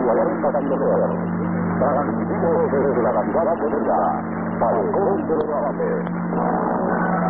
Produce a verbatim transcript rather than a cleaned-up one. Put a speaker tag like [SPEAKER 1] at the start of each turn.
[SPEAKER 1] cuarenta kilómetros. Transmitido desde la ciudad de Mérida, Balcón de los Andes.